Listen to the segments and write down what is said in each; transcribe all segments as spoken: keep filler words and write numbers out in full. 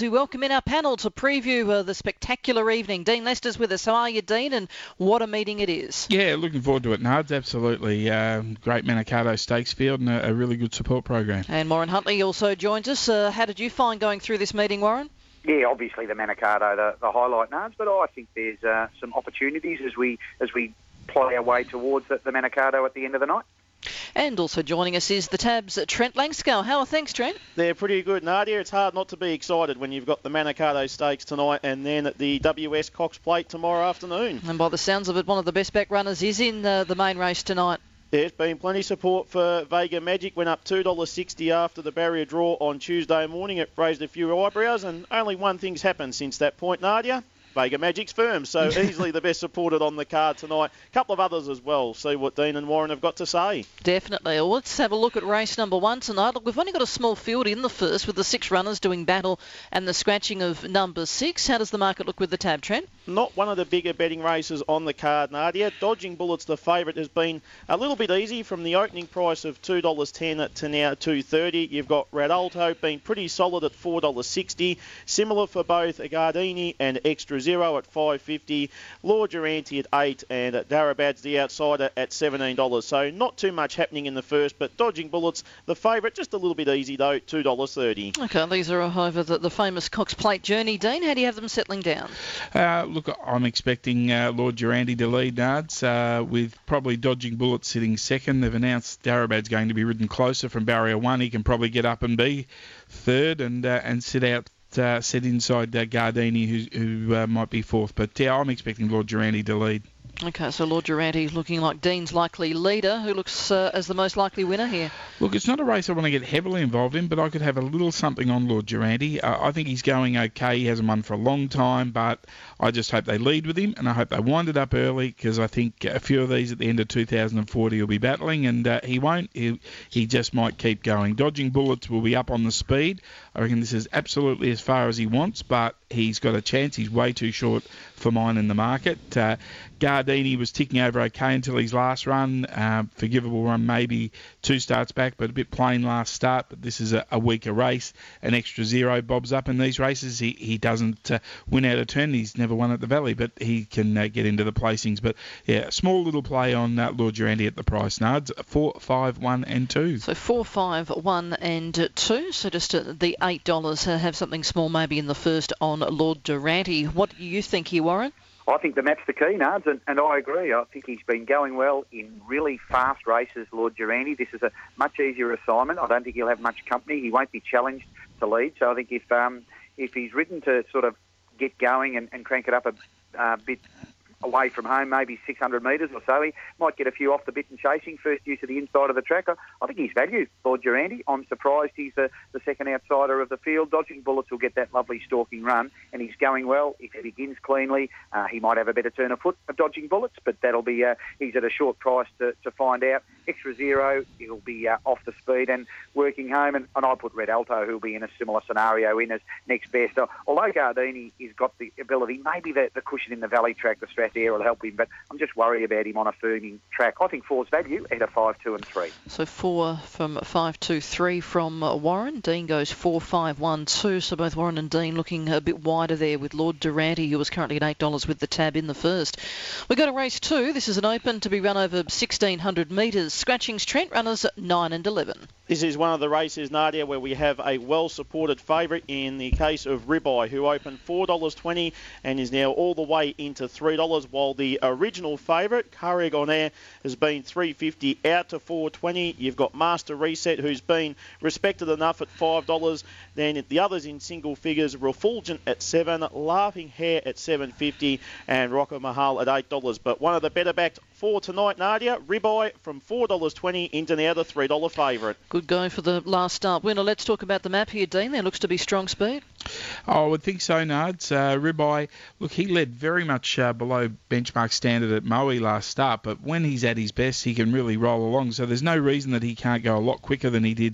we welcome in our panel to preview uh, the spectacular evening. Dean Lester's with us. How are you, Dean? And what a meeting it is. Yeah, looking forward to it, Nards. Absolutely. Um, great Manikato Stakes field and a, a really good support program. And Warren Huntley also joins us. Uh, how did you find going through this meeting, Warren? Yeah, obviously the Manikato, the, the highlight, Nards, but I think there's uh, some opportunities as we as we play our way towards the, the Manikato at the end of the night. And also joining us is the Tab's Trent Langscale. How are things, Trent? They're pretty good, Nadia. It's hard not to be excited when you've got the Manikato Stakes tonight and then at the W S Cox Plate tomorrow afternoon. And by the sounds of it, one of the best back runners is in uh, the main race tonight. There's been plenty of support for Vega Magic. Went up two dollars sixty after the barrier draw on Tuesday morning. It raised a few eyebrows, and only one thing's happened since that point, Nadia. Vega Magic's firm, so easily the best supported on the card tonight. A couple of others as well. See what Dean and Warren have got to say. Definitely. Well, let's have a look at race number one tonight. Look, we've only got a small field in the first with the six runners doing battle and the scratching of number six. How does the market look with the Tab, Trent? Not one of the bigger betting races on the card, Nadia. Dodging Bullets, the favourite, has been a little bit easy from the opening price of two dollars ten to now two dollars thirty. You've got Radalto being pretty solid at four dollars sixty. Similar for both Gardini and Extra Zero at five dollars fifty. Lord Durante at eight dollars and Darabad's the outsider at seventeen dollars. So not too much happening in the first, but Dodging Bullets, the favourite, just a little bit easy though, two dollars thirty. OK, these are over the, the famous Cox Plate journey. Dean, how do you have them settling down? Uh, look, I'm expecting uh, Lord Durante to lead, Nards, uh, with probably Dodging Bullets sitting second. They've announced Darabad's going to be ridden closer from barrier one. He can probably get up and be third and uh, and sit out. Uh, sit inside uh, Gardini, who, who uh, might be fourth. But yeah, I'm expecting Lord Durante to lead. OK, so Lord Durante looking like Dean's likely leader. Who looks uh, as the most likely winner here? Look, it's not a race I want to get heavily involved in, but I could have a little something on Lord Durante. Uh, I think he's going OK. He hasn't won for a long time, but I just hope they lead with him, and I hope they wind it up early, because I think a few of these at the end of two thousand forty will be battling, and uh, he won't. He, he just might keep going. Dodging Bullets will be up on the speed. I reckon this is absolutely as far as he wants, but he's got a chance. He's way too short for mine in the market. Uh, Gardini was ticking over okay until his last run. Uh, forgivable run maybe two starts back, but a bit plain last start. But this is a, a weaker race. An Extra Zero bobs up in these races. He he doesn't uh, win out of turn. He's never won at the Valley, but he can uh, get into the placings. But yeah, a small little play on uh, Lord Durante at the price, Nards. Four, five, one, and two. So four, five, one, and two. So just uh, the eight dollars. Uh, have something small maybe in the first on Lord Durante. What do you think here, Warren? I think the map's the key, Nards, and, and I agree. I think he's been going well in really fast races, Lord Durante. This is a much easier assignment. I don't think he'll have much company. He won't be challenged to lead. So I think if um, if he's ridden to sort of get going and, and crank it up a uh, bit away from home, maybe six hundred metres or so, he might get a few off the bit and chasing. First use of the inside of the track. I, I think he's value, Lord Durante. I'm surprised he's the, the second outsider of the field. Dodging Bullets will get that lovely stalking run, and he's going well. If he begins cleanly, uh, he might have a better turn of foot of Dodging Bullets, but that'll be, uh, he's at a short price to, to find out. Extra Zero, he'll be uh, off the speed and working home, and, and I put Red Alto, who'll be in a similar scenario, in as next best. Uh, although Gardini has got the ability, maybe the, the cushion in the Valley track, the Strat Air will help him, but I'm just worried about him on a firming track. I think four's value at a five, two, and three. So four from five, two, three from uh, Warren. Dean goes four, five, one, two. So both Warren and Dean looking a bit wider there with Lord Durante, who was currently at eight dollars with the Tab in the first. We go to race two. This is an open to be run over sixteen hundred metres. Scratchings Trent, runners at nine and eleven. This is one of the races, Nadia, where we have a well-supported favourite in the case of Ribeye, who opened four dollars twenty and is now all the way into three dollars, while the original favourite, Carreg On Air, has been three dollars fifty out to four dollars twenty. You've got Master Reset, who's been respected enough at five dollars. Then the others in single figures, Refulgent at seven dollars, Laughing Hare at seven dollars fifty, and Rocco Mahal at eight dollars. But one of the better backed for tonight, Nadia, Ribeye from four dollars twenty into now the three dollars favourite. Good go for the last start winner. Let's talk about the map here, Dean. There looks to be strong speed. Oh, I would think so, Nards. Uh, Ribeye, look, he led very much uh, below benchmark standard at Moe last start, but when he's at his best, he can really roll along. So there's no reason that he can't go a lot quicker than he did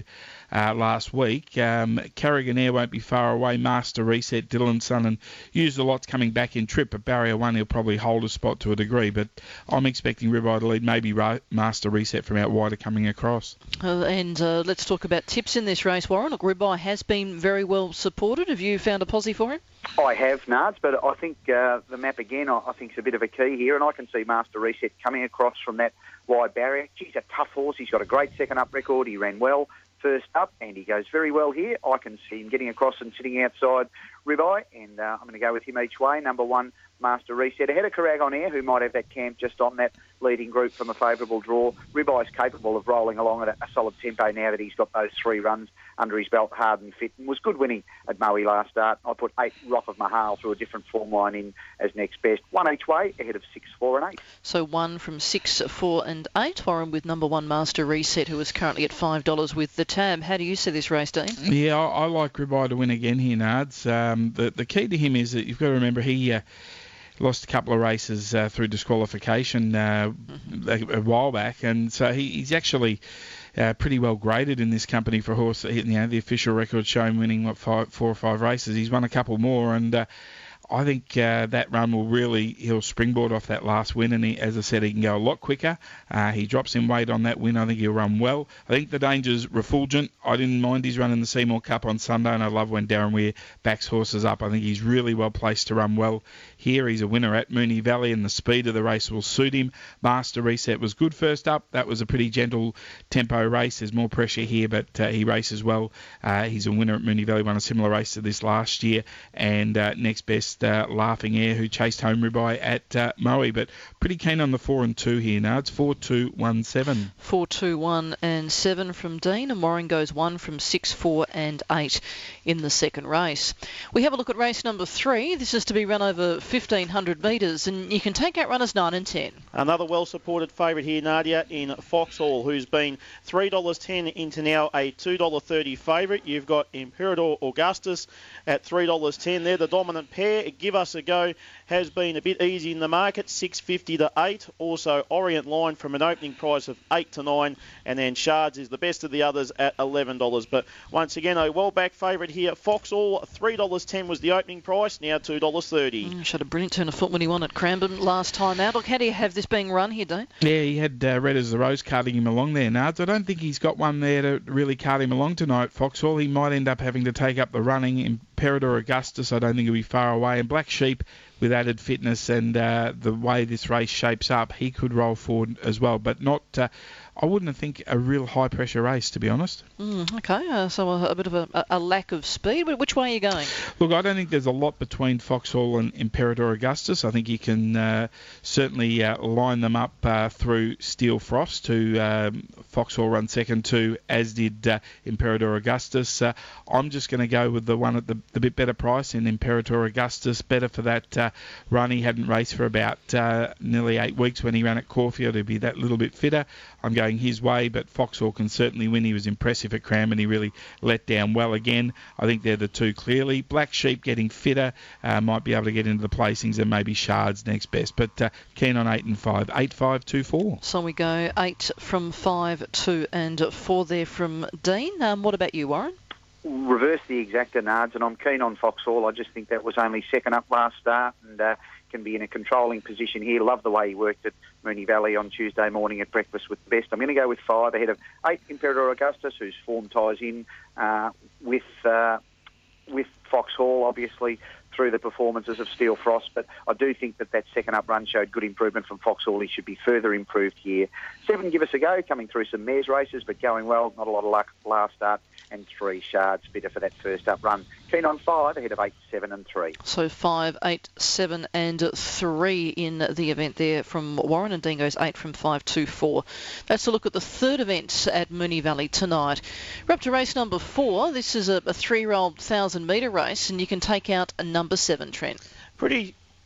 uh, last week. Um, Carrigan Air won't be far away. Master Reset, Dylan Sun, and Used a Lot's coming back in trip. But Barrier one, he'll probably hold a spot to a degree. But I'm expecting Ribeye to lead, maybe Ra- Master Reset from out wider coming across. Uh, and uh, let's talk about tips in this race, Warren. Look, Ribeye has been very well supported. Have you found a posse for him? I have, Nards, but I think uh, the map again, I, I think is a bit of a key here, and I can see Master Reset coming across from that wide barrier. He's a tough horse. He's got a great second up record. He ran well first up, and he goes very well here. I can see him getting across and sitting outside Ribeye, and uh, I'm going to go with him each way. Number one, Master Reset. Ahead of Carragon Air, who might have that camp just on that leading group from a favourable draw. Ribeye's capable of rolling along at a, a solid tempo now that he's got those three runs under his belt, hard and fit, and was good winning at Moe last start. I put eight Rock of Mahal through a different form line in as next best. One each way, ahead of six, four and eight. So one from six, four and eight. Warren with number one, Master Reset, who is currently at five dollars with the tab. How do you see this race, Dean? Yeah, I, I like Ribeye to win again here, Nards. Um, the, the key to him is that you've got to remember he... Uh, lost a couple of races uh, through disqualification uh, mm-hmm. a, a while back, and so he, he's actually uh, pretty well graded in this company for a horse. You know, the official record show him winning what five, four or five races. He's won a couple more, and uh, I think uh, that run will really, he'll springboard off that last win, and he, as I said, he can go a lot quicker. Uh, he drops in weight on that win. I think he'll run well. I think the danger's Refulgent. I didn't mind his run in the Seymour Cup on Sunday, and I love when Darren Weir backs horses up. I think he's really well placed to run well here. He's a winner at Moonee Valley, and the speed of the race will suit him. Master Reset was good first up. That was a pretty gentle tempo race. There's more pressure here, but uh, he races well. Uh, he's a winner at Moonee Valley, won a similar race to this last year, and uh, next best Uh, Laughing Air, who chased home Ribeye at uh, Moe, but pretty keen on the four and two here now. It's four, two, one, seven. Four, two, one, and seven from Dean, and Warren goes one from six, four, and eight in the second race. We have a look at race number three. This is to be run over fifteen hundred metres, and you can take out runners nine and ten. Another well-supported favourite here, Nadia, in Foxhall, who's been three dollars ten into now a two dollars thirty favourite. You've got Imperator Augustus at three dollars ten. They're the dominant pair. Give Us a Go has been a bit easy in the market, six fifty to eight. Also, Orient Line from an opening price of eight to nine. And then Shards is the best of the others at eleven dollars. But once again, a well-backed favourite here. Foxhall, three dollars ten was the opening price, now two dollars thirty. Mm, showed a brilliant turn of foot when he won at Cranbourne last time out. Look, how do you have this being run here, Dane? Yeah, he had uh, Red as the Rose carting him along there, Nards. I don't think he's got one there to really cart him along tonight, Foxhall. He might end up having to take up the running. Imperator Augustus, I don't think he'll be far away. And Black Sheep, with added fitness and uh, the way this race shapes up, he could roll forward as well, but not... Uh, I wouldn't think a real high-pressure race, to be honest. Mm, okay, uh, so a, a bit of a, a lack of speed. Which way are you going? Look, I don't think there's a lot between Foxhall and Imperator Augustus. I think you can uh, certainly uh, line them up uh, through Steel Frost, who um, Foxhall run second to, as did uh, Imperator Augustus. Uh, I'm just going to go with the one at the, the bit better price in Imperator Augustus. Better for that uh, run. He hadn't raced for about uh, nearly eight weeks when he ran at Caulfield. He'll be that little bit fitter. I'm going his way, but Foxhall can certainly win. He was impressive at Cranbourne. He really let down well again. I think they're the two clearly. Black Sheep getting fitter, uh, might be able to get into the placings, and maybe Shards next best. But uh, keen on eight and five. Eight, five, two, four. So we go eight from five, two, and four there from Dean. Um, what about you, Warren? Reverse the exacta, Nards, and I'm keen on Foxhall. I just think that was only second up last start, and uh, can be in a controlling position here. Love the way he worked at Moonee Valley on Tuesday morning at breakfast with the best. I'm going to go with five ahead of eight, Imperator Augustus, whose form ties in uh, with uh, with Foxhall, obviously, through the performances of Steel Frost, but I do think that that second up run showed good improvement from Foxhall. He should be further improved here. Seven, Give Us a Go, coming through some mares races, but going well. Not a lot of luck last start. And three, Shards, fitter for that first up run. Keen on five, ahead of eight, seven and three. So five, eight, seven and three in the event there from Warren, and Dean goes eight from five, two, four. That's a look at the third event at Moonee Valley tonight. We're up to race number four. This is a, a three-year-old one thousand metre race, and you can take out a number seven, Trent. Pretty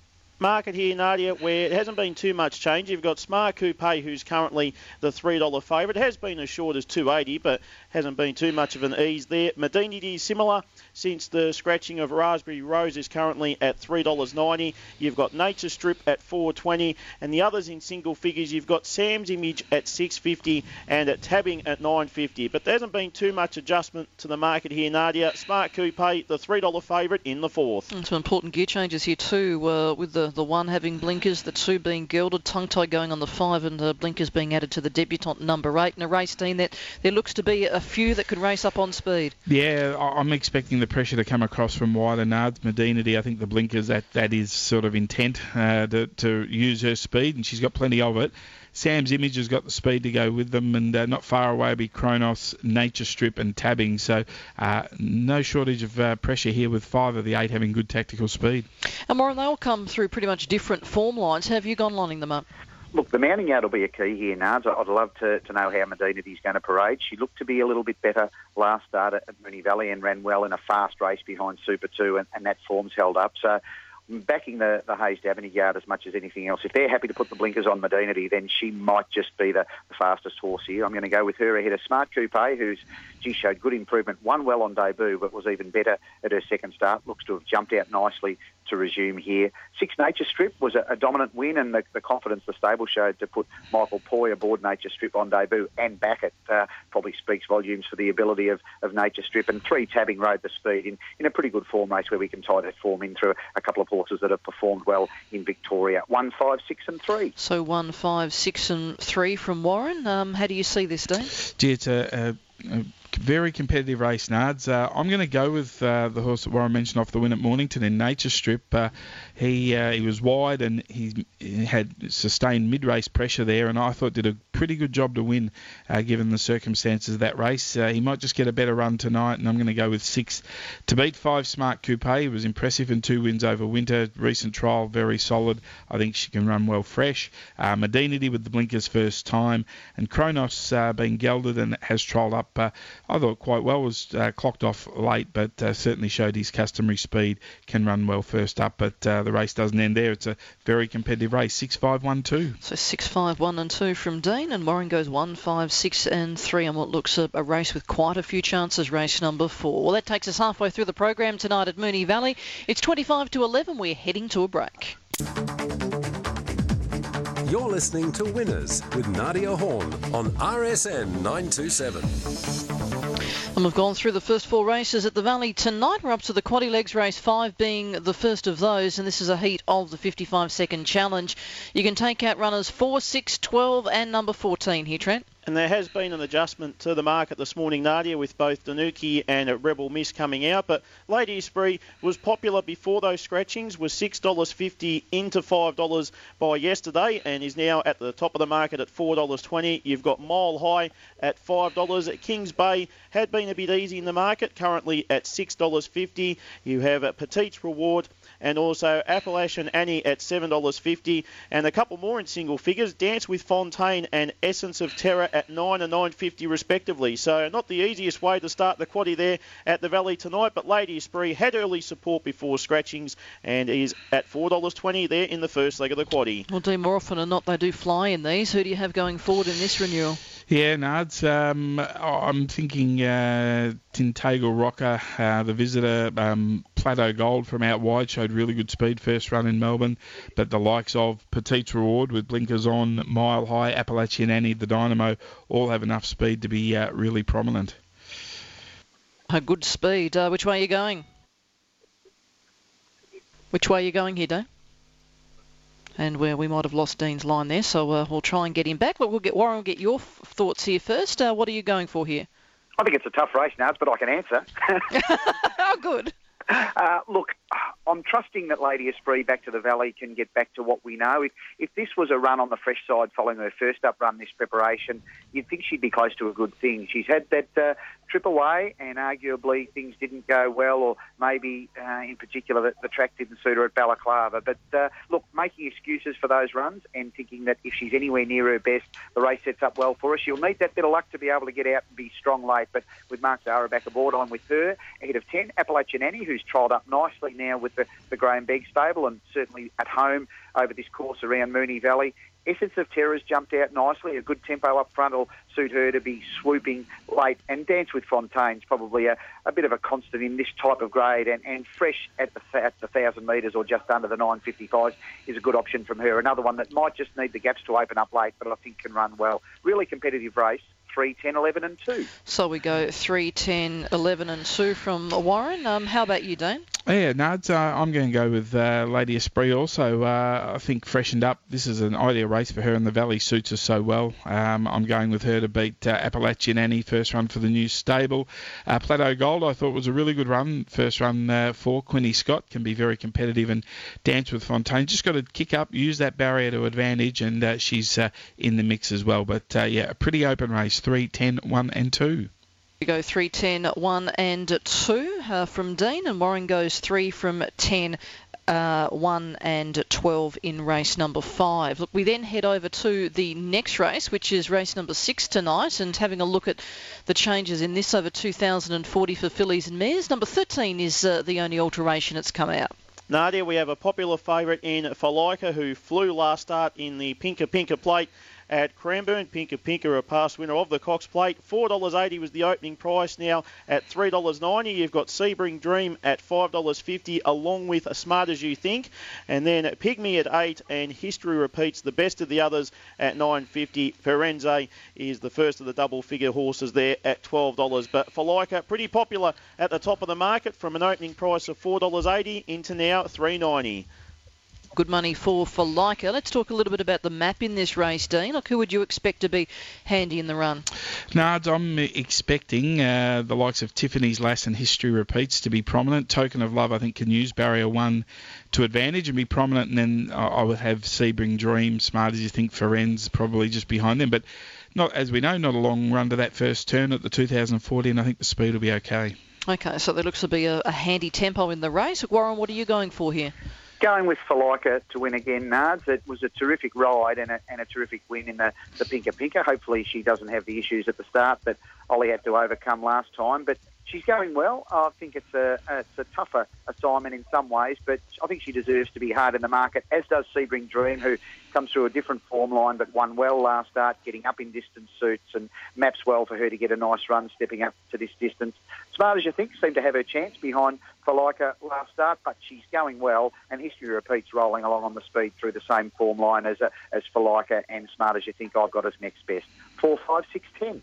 market here, Nadia, where it hasn't been too much change. You've got Smart Coupe, who's currently the three dollars favourite. It has been as short as two eighty, but hasn't been too much of an ease there. Medinity is similar since the scratching of Raspberry Rose is currently at three dollars ninety. You've got Nature Strip at four twenty, and the others in single figures, you've got Sam's Image at six fifty and at Tabbing at nine fifty. But there hasn't been too much adjustment to the market here, Nadia. Smart Coupe, the three dollars favourite in the fourth. And some important gear changes here too, uh, with the, the one having blinkers, the two being gilded, tongue tie going on the five, and uh, blinkers being added to the debutant number eight. In a race, Dean, that there looks to be a few that could race up on speed. Yeah, I- I'm expecting the pressure to come across from wider nards. Medinity, I think the blinkers, that, that is sort of intent uh, to, to use her speed, and she's got plenty of it. Sam's Image has got the speed to go with them, and uh, not far away will be Kronos, Nature Strip and Tabbing. So uh, no shortage of uh, pressure here with five of the eight having good tactical speed. And Warren, they all come through pretty much different form lines. Have you gone lining them up? Look, the mounting out will be a key here, Nards. I'd love to, to know how Medinity's going to parade. She looked to be a little bit better last start at Moonee Valley and ran well in a fast race behind Super two, and, and that form's held up. So backing the, the Hayes Dabney yard as much as anything else. If they're happy to put the blinkers on Medinity, then she might just be the, the fastest horse here. I'm going to go with her ahead of Smart Coupe, who's, she showed good improvement, won well on debut, but was even better at her second start. Looks to have jumped out nicely to resume here. Six Nature Strip was a, a dominant win, and the, the confidence the stable showed to put Michael Poy aboard Nature Strip on debut and back it uh, probably speaks volumes for the ability of, of Nature Strip. And three, Tabbing rode the speed in, in a pretty good form race where we can tie that form in through a couple of horses that have performed well in Victoria. One, five, six and three. So one, five, six and three from Warren. Um, how do you see this, Dean? Gee, it's a, a, a very competitive race, Nards. Uh, I'm going to go with uh, the horse that Warren mentioned off the win at Mornington in Nature Strip. Uh, he uh, he was wide, and he, he had sustained mid-race pressure there, and I thought did a pretty good job to win uh, given the circumstances of that race. Uh, he might just get a better run tonight, and I'm going to go with six to beat five Smart Coupe. He was impressive in two wins over winter. Recent trial, very solid. I think she can run well fresh. Uh, Medinity with the blinkers first time, and Kronos uh, being gelded and has trialled up. Uh, I thought quite well, was uh, clocked off late, but uh, certainly showed his customary speed, can run well first up, but uh, the race doesn't end there. It's a very competitive race, six, five, one, two. So six, five, one and two from Dean, and Warren goes one, five, six and three on what looks a, a race with quite a few chances, race number four. Well, that takes us halfway through the program tonight at Moonee Valley. It's twenty-five to eleven. We're heading to a break. You're listening to Winners with Nadia Horn on R S N nine two seven. And we've gone through the first four races at the Valley tonight. We're up to the Quaddy Legs race five being the first of those, and this is a heat of the fifty-five second challenge. You can take out runners four, six, twelve and number fourteen here, Trent. And there has been an adjustment to the market this morning, Nadia, with both Danuki and Rebel Miss coming out. But Lady Esprit was popular before those scratchings, was six dollars fifty into five dollars by yesterday, and is now at the top of the market at four dollars twenty. You've got Mile High at five dollars. Kings Bay had been a bit easy in the market, currently at six dollars fifty. You have a Petite's Reward and also Appalachian Annie at seven dollars fifty, and a couple more in single figures, Dance with Fontaine and Essence of Terror at nine dollars and nine dollars fifty respectively. So not the easiest way to start the quaddie there at the Valley tonight, but Lady Esprit had early support before scratchings and is at four dollars twenty there in the first leg of the quaddie. Well, do more often than not, they do fly in these. Who do you have going forward in this renewal? Yeah, Nards, um, I'm thinking uh, Tintagle Rocker, uh, the visitor, um, Plateau Gold from out wide, showed really good speed first run in Melbourne, but the likes of Petite's Reward with blinkers on, Mile High, Appalachian Annie, the Dynamo, all have enough speed to be uh, really prominent. A good speed. Uh, which way are you going? Which way are you going here, Dave? And where we might have lost Dean's line there, so uh, we'll try and get him back. But we'll get Warren, we'll get your f- thoughts here first. Uh, what are you going for here? I think it's a tough race, Nards, but I can answer. Oh, good. Uh, look, I'm trusting that Lady Esprit back to the Valley can get back to what we know. If, if this was a run on the fresh side following her first up run this preparation, you'd think she'd be close to a good thing. She's had that uh, trip away, and arguably things didn't go well, or maybe uh, in particular the, the track didn't suit her at Balaclava. But uh, look, making excuses for those runs and thinking that if she's anywhere near her best, the race sets up well for her. She'll need that bit of luck to be able to get out and be strong late. But with Mark Zara back aboard, I'm with her. Ahead of ten, Appalachian Annie, who's trialled up nicely now with with the, the Graham Begg stable, and certainly at home over this course around Moonee Valley. Essence of Terror's jumped out nicely. A good tempo up front will suit her to be swooping late. And Dance with Fontaine's probably a, a bit of a constant in this type of grade. And, and fresh at the, at the one thousand metres or just under the nine fifty-five is a good option from her. Another one that might just need the gaps to open up late, but I think can run well. Really competitive race. three, ten, eleven and two. So we go three, ten, eleven and two from Warren. Um, how about you, Dane? Yeah, no, it's, uh, I'm going to go with uh, Lady Esprit also. Uh, I think freshened up. This is an ideal race for her, and the Valley suits her so well. Um, I'm going with her to beat uh, Appalachian Annie, first run for the new stable. Uh, Plateau Gold, I thought was a really good run. First run uh, for Quinny Scott, can be very competitive, and Dance with Fontaine. Just got to kick up, use that barrier to advantage, and uh, she's uh, in the mix as well. But uh, yeah, a pretty open race, three, ten, one and two. We go three, ten, one and two uh, from Dean, and Warren goes three from ten, uh, one and twelve in race number five. Look, we then head over to the next race, which is race number six tonight, and having a look at the changes in this over two thousand forty for fillies and mares. Number thirteen is uh, the only alteration that's come out. Nadia, we have a popular favourite in Falika, who flew last start in the Pinker Pinker Plate at Cranbourne. Pinker Pinker, a past winner of the Cox Plate. four dollars eighty was the opening price. Now at three dollars ninety, you've got Sebring Dream at five dollars fifty, along with As Smart As You Think. And then Pygmy at eight, and History Repeats, the best of the others, at nine dollars fifty. Firenze is the first of the double-figure horses there at twelve dollars. But Falika, pretty popular at the top of the market, from an opening price of four dollars eighty into now three dollars ninety. Good money for Falika. Let's talk a little bit about the map in this race, Dean. Look, who would you expect to be handy in the run? Nards, I'm expecting uh, the likes of Tiffany's Lass and History Repeats to be prominent. Token of Love, I think, can use barrier one to advantage and be prominent. And then I, I would have Sebring Dream, Smart As You Think, Firenze probably just behind them. But not, as we know, not a long run to that first turn at the two thousand fourteen. I think the speed will be okay. Okay, so there looks to be a, a handy tempo in the race. Warren, what are you going for here? Going with Falika to win again, Nards. It was a terrific ride and a, and a terrific win in the, the Pinker Pinker. Hopefully she doesn't have the issues at the start that Ollie had to overcome last time. But she's going well. I think it's a, it's a tougher assignment in some ways, but I think she deserves to be hard in the market, as does Sebring Dream, who comes through a different form line but won well last start, getting up in distance suits, and maps well for her to get a nice run stepping up to this distance. Smart As You Think seemed to have her chance behind Falika last start, but she's going well, and History Repeats rolling along on the speed through the same form line as, uh, as Falika, and Smart As You Think I've got as next best. four, five, six, ten.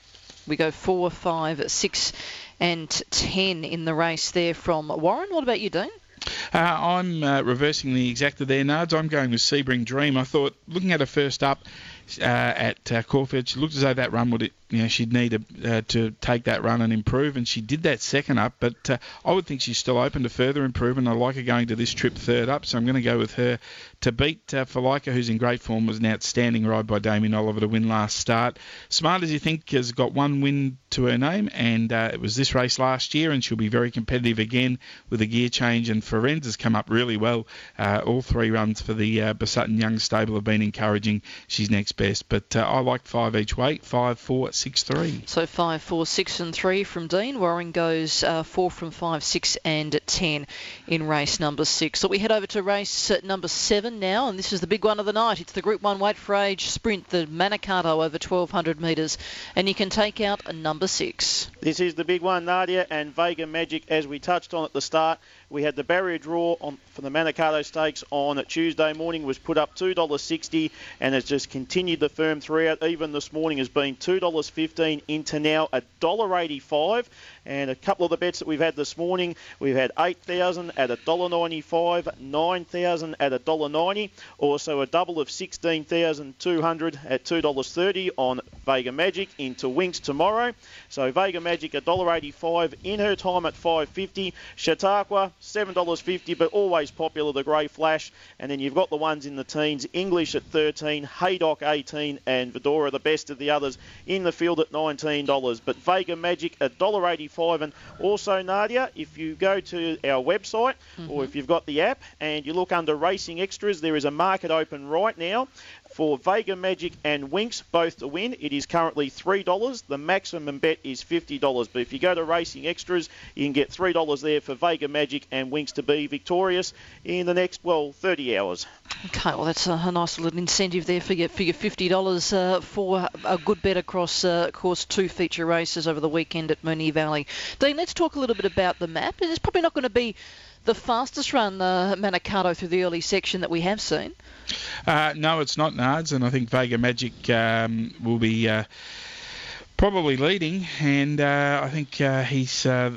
We go four, five, six and ten in the race there from Warren. What about you, Dean? Uh, I'm uh, reversing the exacta there, Nards. I'm going with Sebring Dream. I thought, looking at her first up uh, at uh, Caulfield, she looked as though that run would, you know, she'd need a, uh, to take that run and improve, and she did that second up. But uh, I would think she's still open to further improvement. I like her going to this trip third up, so I'm going to go with her to beat uh, Falika, who's in great form. Was an outstanding ride by Damien Oliver to win last start. Smart As You Think has got one win to her name, and uh, it was this race last year, and she'll be very competitive again with a gear change. And Firenze has come up really well. Uh, all three runs for the uh, Besutton Young stable have been encouraging. She's next best, but uh, I like five each way. Five, four, six, three. So five, four, six, and three from Dean. Warren goes uh, four from five, six, and ten in race number six. So we head over to race number seven now, and this is the big one of the night. It's the Group One Weight for Age Sprint, the Manicato over twelve hundred metres, and you can take out a number six. This is the big one, Nadia, and Vega Magic, as we touched on at the start. We had the barrier draw on for the Manicato Stakes on Tuesday morning, was put up two dollars sixty, and has just continued the firm throughout. Even this morning has been two dollars fifteen into now one dollar eighty-five. And a couple of the bets that we've had this morning, we've had eight thousand at one dollar ninety-five, nine thousand at one dollar ninety, also a double of sixteen thousand two hundred at two dollars thirty on Vega Magic into Winks tomorrow. So Vega Magic one dollar eighty-five in her time at five dollars fifty. Chautauqua seven dollars fifty, but always popular, the Grey Flash. And then you've got the ones in the teens, English at thirteen, Haydock eighteen, and Vidora, the best of the others, in the field at nineteen dollars. But Vega Magic one dollar eighty-five eighty-five. And also, Nadia, if you go to our website mm-hmm. or if you've got the app and you look under Racing Extras, there is a market open right now for Vega Magic and Winx both to win. It is currently three dollars. The maximum bet is fifty dollars. But if you go to Racing Extras, you can get three dollars there for Vega Magic and Winx to be victorious in the next, well, thirty hours. Okay, well, that's a, a nice little incentive there for your, for your fifty dollars uh, for a good bet across, uh, of course, two feature races over the weekend at Moonee Valley. Dean, let's talk a little bit about the map. It's probably not going to be the fastest run, uh, Manikato, through the early section that we have seen. Uh, no, it's not, Nards, and I think Vega Magic um, will be uh, probably leading, and uh, I think uh, he's uh,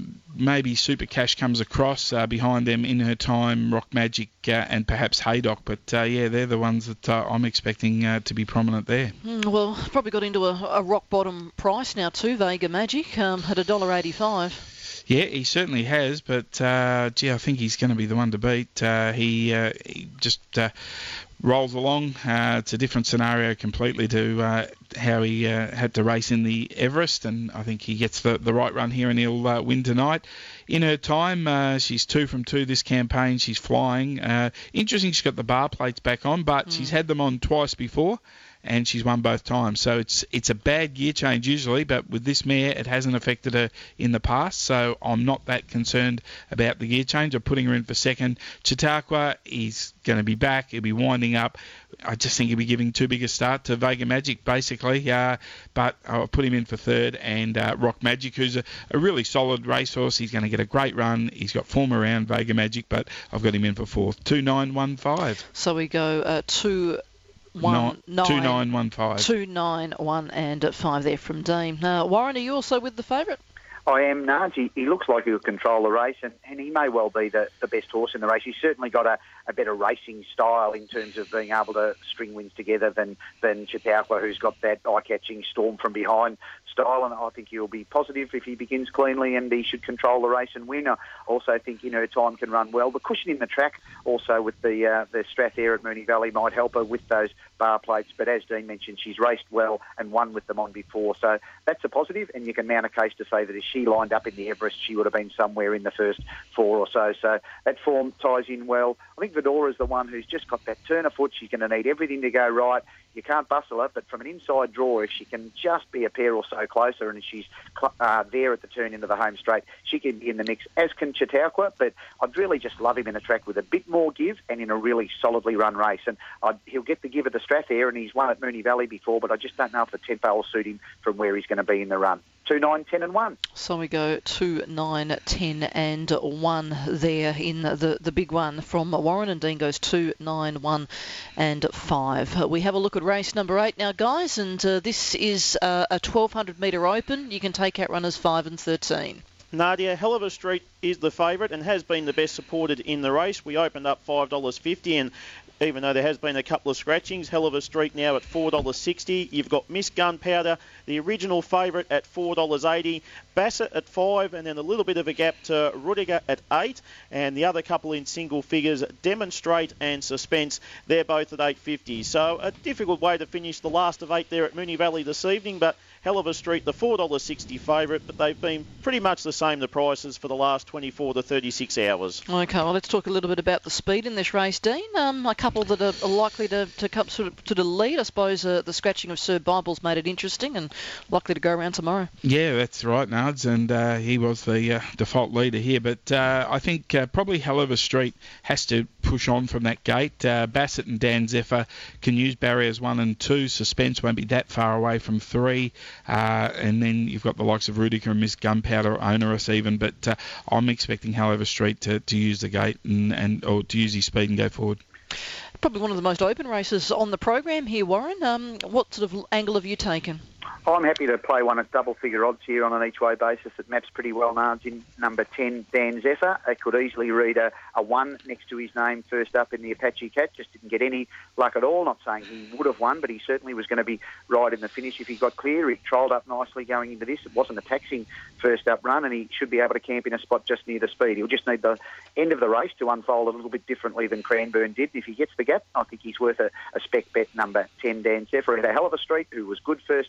maybe Super Cash comes across uh, behind them in her time, Rock Magic uh, and perhaps Haydock, but uh, yeah, they're the ones that uh, I'm expecting uh, to be prominent there. Mm, well, probably got into a, a rock bottom price now too, Vega Magic, um, at one dollar eighty-five. Yeah, he certainly has, but uh, gee, I think he's going to be the one to beat. Uh, he, uh, he just uh, rolls along. Uh, it's a different scenario completely to uh, how he uh, had to race in the Everest, and I think he gets the, the right run here and he'll uh, win tonight. In her time, uh, she's two from two this campaign. She's flying. Uh, interesting, she's got the bar plates back on, but mm. she's had them on twice before, and she's won both times. So it's it's a bad gear change usually, but with this mare, it hasn't affected her in the past, so I'm not that concerned about the gear change. I'm putting her in for second. Chautauqua, he's going to be back. He'll be winding up. I just think he'll be giving too big a start to Vega Magic, basically, uh, but I'll put him in for third, and uh, Rock Magic, who's a, a really solid racehorse. He's going to get a great run. He's got form around Vega Magic, but I've got him in for fourth. two nine one five. So we go uh, two... One, no, nine, two nine one five. Two nine one and five there from Dean. Uh, Warren, are you also with the favourite? I am, Nudge. He, he looks like he'll control the race, and, and he may well be the, the best horse in the race. He's certainly got a, a better racing style in terms of being able to string wins together than, than Chautauqua, who's got that eye-catching storm from behind style, and I think he'll be positive if he begins cleanly, and he should control the race and win. I also think, you know, time can run well. The cushion in the track also with the uh, the Strathair at Moonee Valley might help her with those bar plates, but as Dean mentioned, she's raced well and won with them on before, so that's a positive, and you can mount a case to say that if she lined up in the Everest, she would have been somewhere in the first four or so, so that form ties in well. I think Vedora's the one who's just got that turn of foot. She's going to need everything to go right. You can't bustle her, but from an inside draw, if she can just be a pair or so closer, and she's uh, there at the turn into the home straight, she can be in the mix, as can Chautauqua, but I'd really just love him in a track with a bit more give and in a really solidly run race, and I'd, he'll get the give at the Strathair, and he's won at Moonee Valley before, but I just don't know if the tempo will suit him from where he's going to be in the run. two, nine, ten and one. So we go two, nine, ten and one there in the, the big one from Warren, and Dean goes two, nine, one and five. We have a look at race number eight now, guys, and uh, this is uh, a twelve hundred metre open. You can take out runners five and thirteen. Nadia, Hell of a Street is the favourite and has been the best supported in the race. We opened up five dollars fifty, and even though there has been a couple of scratchings, Hell of a Street now at four dollars sixty. You've got Miss Gunpowder, the original favourite, at four dollars eighty. Bassett at five, and then a little bit of a gap to Rudiger at eight. And the other couple in single figures, Demonstrate and Suspense, they're both at eight fifty. So a difficult way to finish the last of eight there at Moonee Valley this evening, but Hell of a Street, the four dollars sixty favourite, but they've been pretty much the same, the prices, for the last twenty-four to thirty-six hours. Okay, well, let's talk a little bit about the speed in this race, Dean. Um, a couple that are likely to, to come sort of to the lead. I suppose uh, the scratching of Sir Bible's made it interesting and likely to go around tomorrow. Yeah, that's right, Nards, and uh, he was the uh, default leader here, but uh, I think uh, probably Hell of a Street has to push on from that gate. Uh, Bassett and Dan Zephyr can use barriers one and two. Suspense won't be that far away from three. Uh, and then you've got the likes of Rudiger and Miss Gunpowder, Onerous even, but uh, I'm expecting Hell of a Street to, to use the gate and, and or to use his speed and go forward. Probably one of the most open races on the program here, Warren. Um, what sort of angle have you taken? I'm happy to play one at double-figure odds here on an each-way basis. It maps pretty well, Nards, in number ten, Dan Zephyr. It could easily read a, a one next to his name first up in the Apache Cat. Just didn't get any luck at all. Not saying he would have won, but he certainly was going to be right in the finish if he got clear. He trolled up nicely going into this. It wasn't a taxing first-up run, and he should be able to camp in a spot just near the speed. He'll just need the end of the race to unfold a little bit differently than Cranbourne did. If he gets the gap, I think he's worth a, a spec bet, number ten, Dan Zephyr. At a Hell of a Street, who was good first up.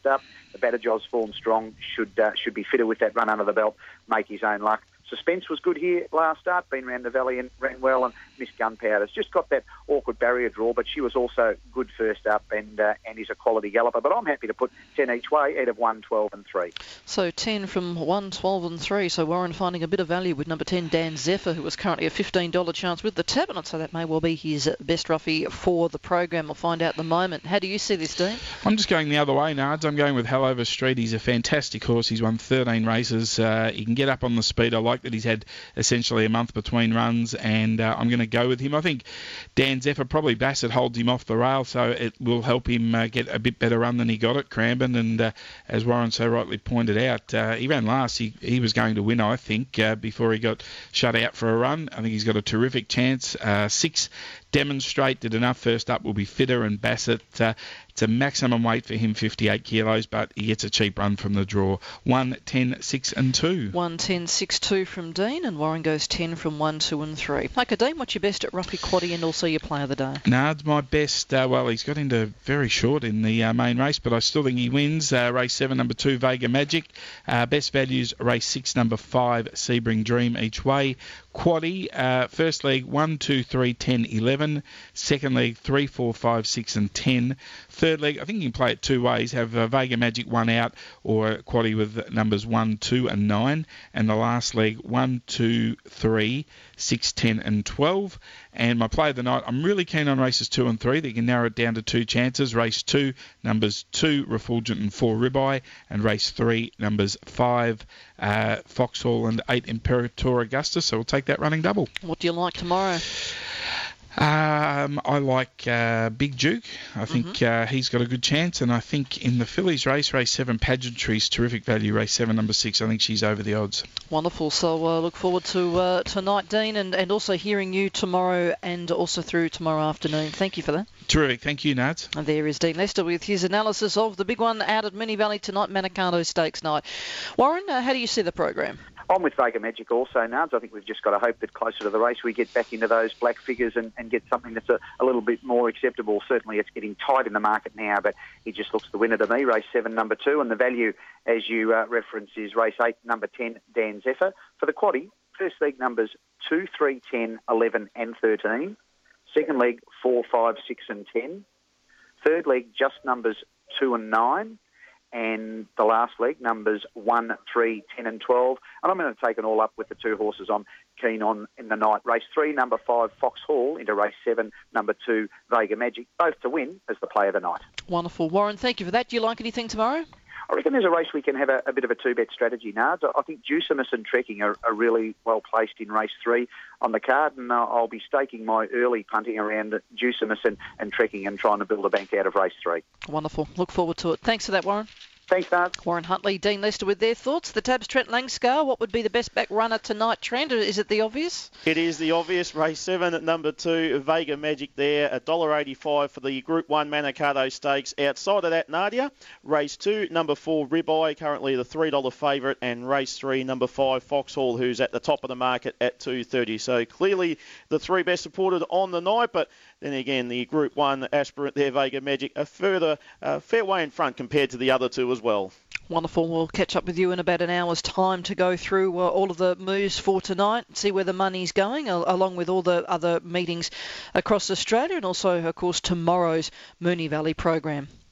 the Badajoz form strong, should uh, should be fitter with that run under the belt, make his own luck. Suspense was good here last start, been round the valley and ran well, and Miss Gunpowder's just got that awkward barrier draw, but she was also good first up and uh, and is a quality galloper. But I'm happy to put ten each way out of one, twelve and three. So ten from one, twelve and three. So Warren finding a bit of value with number ten, Dan Zephyr, who was currently a fifteen dollars chance with the Tabernet, so that may well be his best roughie for the program. We'll find out in a moment. How do you see this, Dean? I'm just going the other way, Nards. I'm going with Hallover Street. He's a fantastic horse. He's won thirteen races. Uh, he can get up on the speed. I like that he's had essentially a month between runs, and uh, I'm going to go with him. I think Dan Zephyr, probably Bassett holds him off the rail, so it will help him uh, get a bit better run than he got at Cranbourne. And uh, as Warren so rightly pointed out, uh, he ran last. He, he was going to win, I think, uh, before he got shut out for a run. I think he's got a terrific chance. Uh, six Demonstrate did enough first up, will be fitter, and Bassett, uh, it's a maximum weight for him, fifty-eight kilos, but he gets a cheap run from the draw. one, ten, six and two. one, ten, six, two from Dean, and Warren goes ten from one, two and three. Okay, Dean, what's your best at roughie quaddie and also your play of the day? Nard's my best. Uh, well, he's got into very short in the uh, main race, but I still think he wins. Uh, race seven, number two, Vega Magic. Uh, best values, race six, number five, Sebring Dream each way. Quaddie, uh, first leg one, two, three, ten, eleven. Second leg three, four, five, six and ten. Third leg, I think you can play it two ways. Have uh, Vega Magic one out, or Quaddie with numbers one, two and nine. And the last leg one, two, three, six, ten and twelve. And my play of the night, I'm really keen on races two and three. They can narrow it down to two chances. Race two, numbers two, Refulgent and four, Ribeye. And race three, numbers five, uh, Foxhall and eight, Imperator Augustus. So we'll take that running double. What do you like tomorrow? Um, I like uh, Big Duke. I think mm-hmm. uh, he's got a good chance, and I think in the fillies race, race seven, Pageantry's terrific value. Race seven, number six, I think she's over the odds. Wonderful. So uh, look forward to uh, tonight, Dean, and, and also hearing you tomorrow and also through tomorrow afternoon. Thank you for that. Terrific. Thank you, Nads. And there is Dean Lester with his analysis of the big one out at Moonee Valley tonight, Manikato Stakes night. Warren, uh, how do you see the program? I'm with Vega Magic also, Nards. I think we've just got to hope that closer to the race we get back into those black figures and, and get something that's a, a little bit more acceptable. Certainly it's getting tight in the market now, but he just looks the winner to me. Race seven, number two, and the value, as you uh, reference, is race eight, number ten, Dan Zephyr. For the quaddie, first leg numbers two, three, ten, eleven and thirteen. Second leg, four, five, six and ten. Third leg, just numbers two and nine. And the last leg, numbers one, three, ten and twelve. And I'm going to take it all up with the two horses I'm keen on in the night. Race three, number five, Foxhall, into race seven, number two, Vega Magic, both to win as the play of the night. Wonderful. Warren, thank you for that. Do you like anything tomorrow? I reckon there's a race we can have a, a bit of a two-bet strategy, Nards. I think Juicimus and Trekking are, are really well placed in race three on the card, and uh, I'll be staking my early punting around Juicimus and, and Trekking and trying to build a bank out of race three. Wonderful. Look forward to it. Thanks for that, Warren. Thanks, Nards. Warren Huntley, Dean Lester with their thoughts. The Tabs, Trent Langscar, what would be the best back runner tonight, Trent? Is it the obvious? It is the obvious. Race seven at number two, Vega Magic there, one dollar eighty-five for the Group one Manikato Stakes. Outside of that, Nadia, race two, number four, Ribeye, currently the three dollar favourite, and race three, number five, Foxhall, who's at the top of the market at two thirty. So clearly the three best supported on the night, but then again, the Group one aspirant there, Vega Magic, a further uh, fair way in front compared to the other two as well. Wonderful. We'll catch up with you in about an hour's time to go through uh, all of the moves for tonight, see where the money's going, uh, along with all the other meetings across Australia, and also, of course, tomorrow's Moonee Valley program.